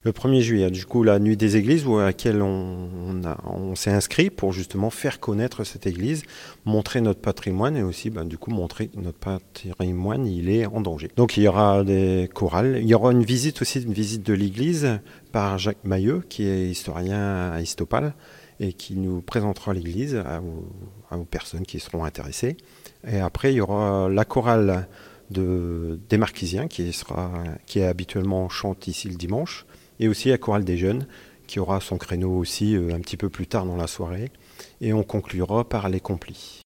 Le 1er juillet, du coup, la nuit des églises à laquelle on s'est inscrit pour justement faire connaître cette église, montrer notre patrimoine et aussi du coup montrer que notre patrimoine il est en danger. Donc il y aura des chorales, il y aura une visite de l'église par Jacques Mailleux qui est historien à Histopal et qui nous présentera l'église aux personnes qui seront intéressées. Et après il y aura la chorale des Marquisiens qui habituellement chante ici le dimanche. Et aussi la chorale des jeunes, qui aura son créneau aussi un petit peu plus tard dans la soirée. Et on conclura par les complis.